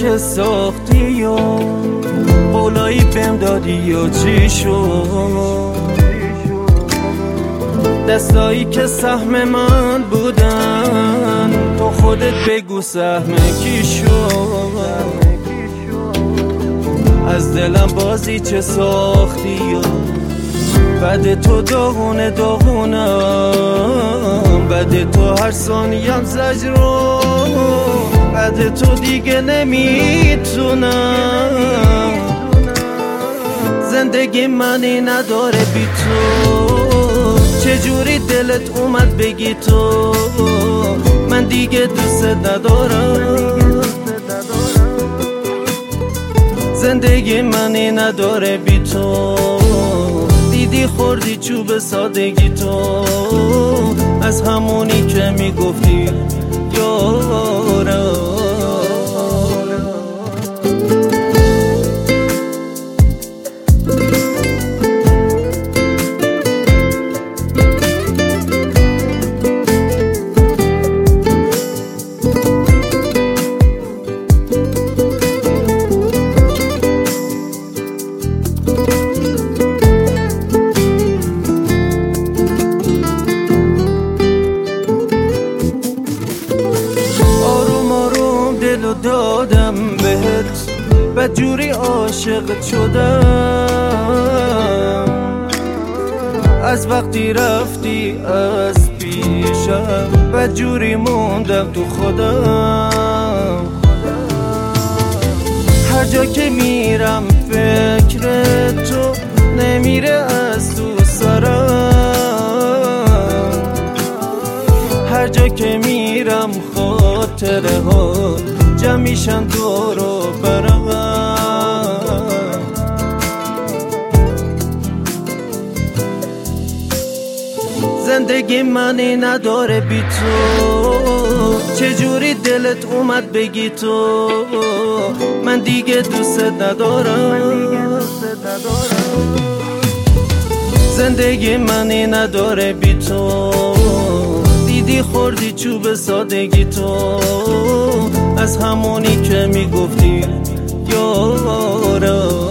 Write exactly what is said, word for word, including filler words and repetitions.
که ساختی و قولایی بهم دادی و چی شد؟ دستایی که سهم من بودن تو خودت بگو سهم کی شد؟ از دلم بازی چه ساختی و بعد تو داغونه داغونم، بعد تو هر ثانیم زجرو، بعد تو دیگه نمیتونم. زندگی منی نداره بی تو، چجوری دلت اومد بگی تو من دیگه دوست ندارم. زندگی منی نداره بی تو، دیدی خوردی چوب سادگی تو، از همونی که میگفتی یارم. دادم بهت بدجوری عاشقت شدم، از وقتی رفتی از پیشم بدجوری موندم تو خودم. هر جا که میرم فکر تو نمیره از تو سرم، هر جا که میرم خاطره ها جمع میشن دور و برم. زندگی منی نداره بی تو، چجوری دلت اومد بگی تو من دیگه دوست ندارم. زندگی منی نداره بی تو، دیدی خوردی چوب سادگی تو، از همونی که میگفتی یارم.